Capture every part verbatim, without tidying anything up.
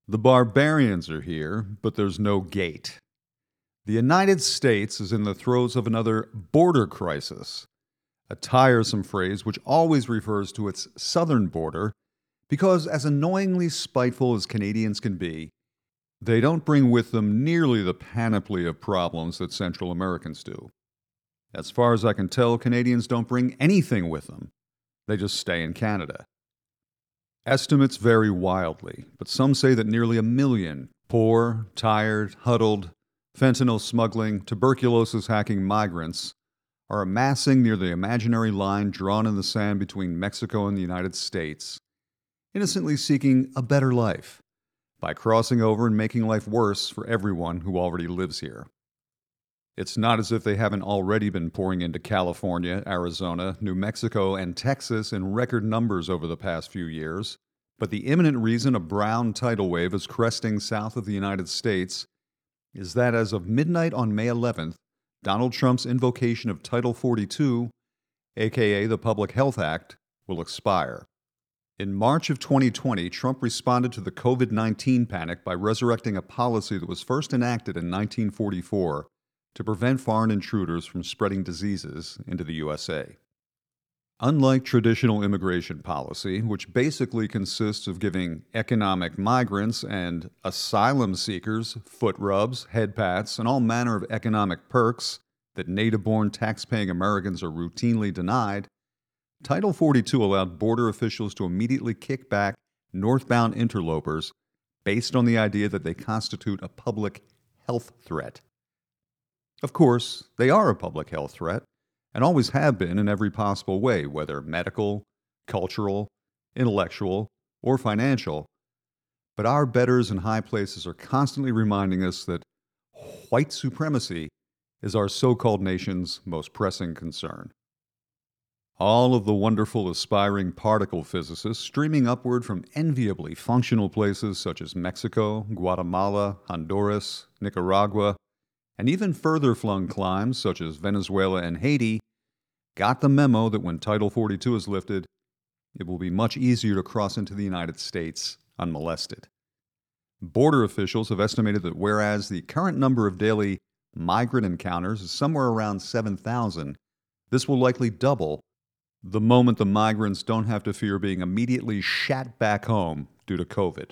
The barbarians are here, but there's no gate. The United States is in the throes of another border crisis, a tiresome phrase which always refers to its southern border because, as annoyingly spiteful as Canadians can be, they don't bring with them nearly the panoply of problems that Central Americans do. As far as I can tell, Canadians don't bring anything with them. They just stay in Canada. Estimates vary wildly, but some say that nearly a million poor, tired, huddled, fentanyl smuggling, tuberculosis hacking migrants are amassing near the imaginary line drawn in the sand between Mexico and the United States, innocently seeking a better life by crossing over and making life worse for everyone who already lives here. It's not as if they haven't already been pouring into California, Arizona, New Mexico, and Texas in record numbers over the past few years, but the imminent reason a brown tidal wave is cresting south of the United States is that as of midnight on May eleventh, Donald Trump's invocation of Title forty-two, aka the Public Health Act, will expire. In March of twenty twenty, Trump responded to the COVID nineteen panic by resurrecting a policy that was first enacted in nineteen forty-four to prevent foreign intruders from spreading diseases into the U S A. Unlike traditional immigration policy, which basically consists of giving economic migrants and asylum seekers foot rubs, head pats, and all manner of economic perks that native-born tax-paying Americans are routinely denied, Title forty-two allowed border officials to immediately kick back northbound interlopers based on the idea that they constitute a public health threat. Of course, they are a public health threat, and always have been in every possible way, whether medical, cultural, intellectual, or financial. But our betters in high places are constantly reminding us that white supremacy is our so-called nation's most pressing concern. All of the wonderful aspiring particle physicists streaming upward from enviably functional places such as Mexico, Guatemala, Honduras, Nicaragua, and even further flung climes such as Venezuela and Haiti, got the memo that when Title forty-two is lifted, it will be much easier to cross into the United States unmolested. Border officials have estimated that whereas the current number of daily migrant encounters is somewhere around seven thousand, this will likely double the moment the migrants don't have to fear being immediately shat back home due to COVID.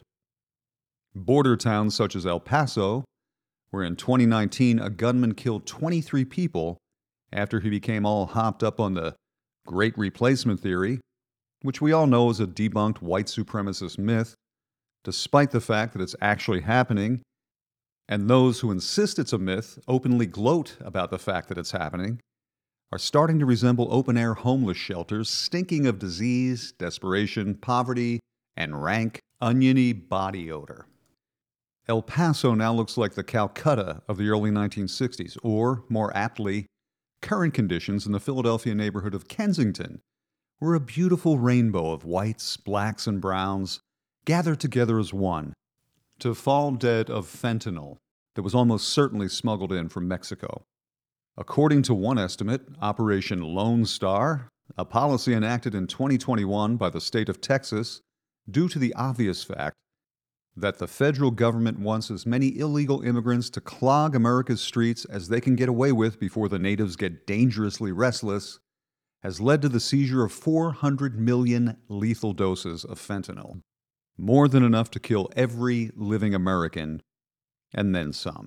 Border towns such as El Paso, where in twenty nineteen a gunman killed twenty-three people after he became all hopped up on the Great Replacement theory, which we all know is a debunked white supremacist myth, despite the fact that it's actually happening, and those who insist it's a myth openly gloat about the fact that it's happening, are starting to resemble open-air homeless shelters stinking of disease, desperation, poverty, and rank, oniony body odor. El Paso now looks like the Calcutta of the early nineteen sixties, or, more aptly, current conditions in the Philadelphia neighborhood of Kensington, where a beautiful rainbow of whites, blacks, and browns gather together as one to fall dead of fentanyl that was almost certainly smuggled in from Mexico. According to one estimate, Operation Lone Star, a policy enacted in twenty twenty-one by the state of Texas due to the obvious fact that the federal government wants as many illegal immigrants to clog America's streets as they can get away with before the natives get dangerously restless, has led to the seizure of four hundred million lethal doses of fentanyl, more than enough to kill every living American, and then some.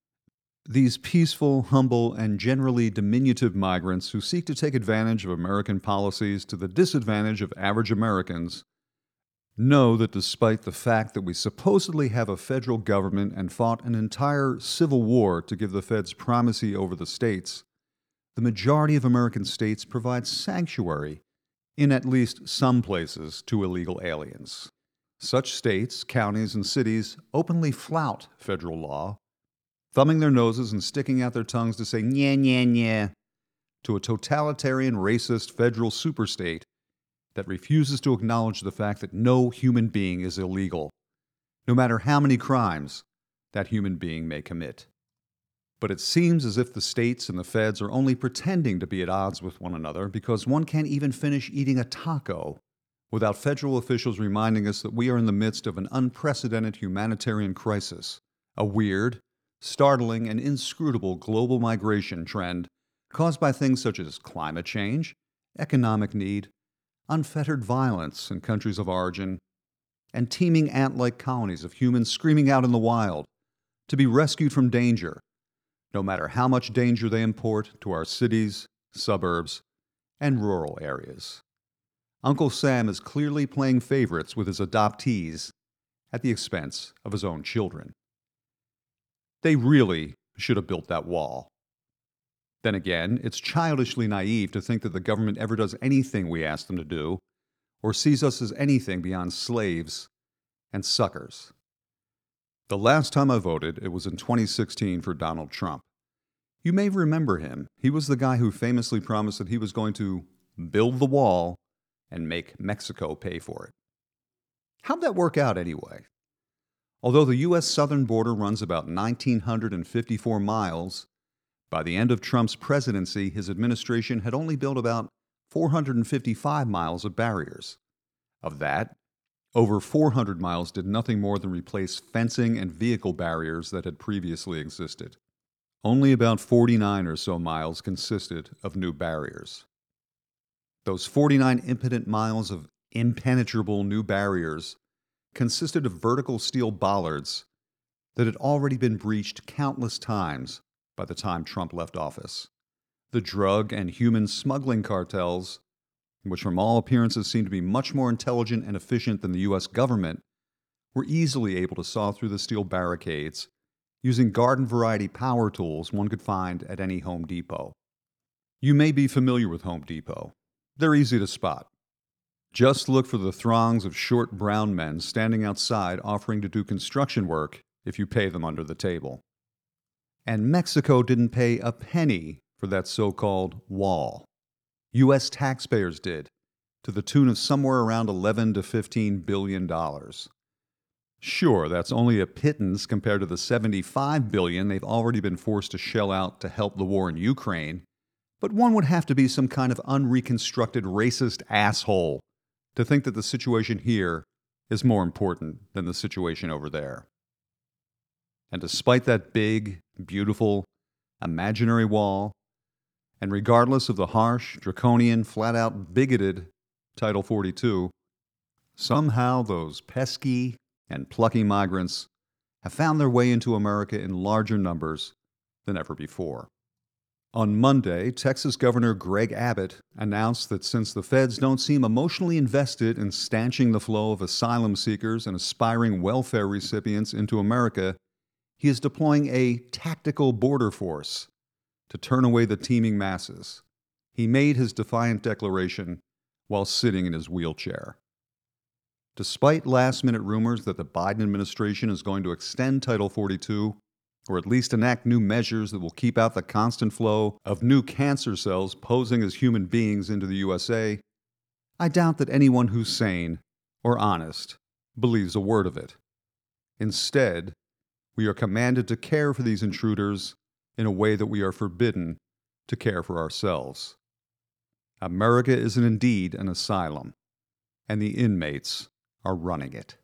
These peaceful, humble, and generally diminutive migrants who seek to take advantage of American policies to the disadvantage of average Americans know that despite the fact that we supposedly have a federal government and fought an entire civil war to give the feds primacy over the states, the majority of American states provide sanctuary in at least some places to illegal aliens. Such states, counties, and cities openly flout federal law, thumbing their noses and sticking out their tongues to say "nyeh, nyeh, nyeh" to a totalitarian, racist federal superstate that refuses to acknowledge the fact that no human being is illegal, no matter how many crimes that human being may commit. But it seems as if the states and the feds are only pretending to be at odds with one another because one can't even finish eating a taco without federal officials reminding us that we are in the midst of an unprecedented humanitarian crisis, a weird, startling, and inscrutable global migration trend caused by things such as climate change, economic need, unfettered violence in countries of origin, and teeming ant-like colonies of humans screaming out in the wild to be rescued from danger, no matter how much danger they import to our cities, suburbs, and rural areas. Uncle Sam is clearly playing favorites with his adoptees at the expense of his own children. They really should have built that wall. Then again, it's childishly naive to think that the government ever does anything we ask them to do, or sees us as anything beyond slaves and suckers. The last time I voted, it was in twenty sixteen for Donald Trump. You may remember him. He was the guy who famously promised that he was going to build the wall and make Mexico pay for it. How'd that work out anyway? Although the U S southern border runs about one thousand nine hundred fifty-four miles, by the end of Trump's presidency, his administration had only built about four hundred fifty-five miles of barriers. Of that, over four hundred miles did nothing more than replace fencing and vehicle barriers that had previously existed. Only about forty-nine or so miles consisted of new barriers. Those forty-nine impotent miles of impenetrable new barriers consisted of vertical steel bollards that had already been breached countless times by the time Trump left office. The drug and human smuggling cartels, which from all appearances seemed to be much more intelligent and efficient than the U S government, were easily able to saw through the steel barricades using garden-variety power tools one could find at any Home Depot. You may be familiar with Home Depot. They're easy to spot. Just look for the throngs of short brown men standing outside offering to do construction work if you pay them under the table. And Mexico didn't pay a penny for that so-called wall. U S taxpayers did, to the tune of somewhere around eleven to fifteen billion dollars. Sure, that's only a pittance compared to the seventy-five billion dollars they've already been forced to shell out to help the war in Ukraine, but one would have to be some kind of unreconstructed racist asshole to think that the situation here is more important than the situation over there. And despite that big, beautiful, imaginary wall, and regardless of the harsh, draconian, flat-out bigoted Title forty-two, somehow those pesky and plucky migrants have found their way into America in larger numbers than ever before. On Monday, Texas Governor Greg Abbott announced that since the feds don't seem emotionally invested in stanching the flow of asylum seekers and aspiring welfare recipients into America, he is deploying a tactical border force to turn away the teeming masses. He made his defiant declaration while sitting in his wheelchair. Despite last-minute rumors that the Biden administration is going to extend Title forty-two, or at least enact new measures that will keep out the constant flow of new cancer cells posing as human beings into the U S A, I doubt that anyone who's sane or honest believes a word of it. Instead, we are commanded to care for these intruders in a way that we are forbidden to care for ourselves. America is indeed an asylum, and the inmates are running it.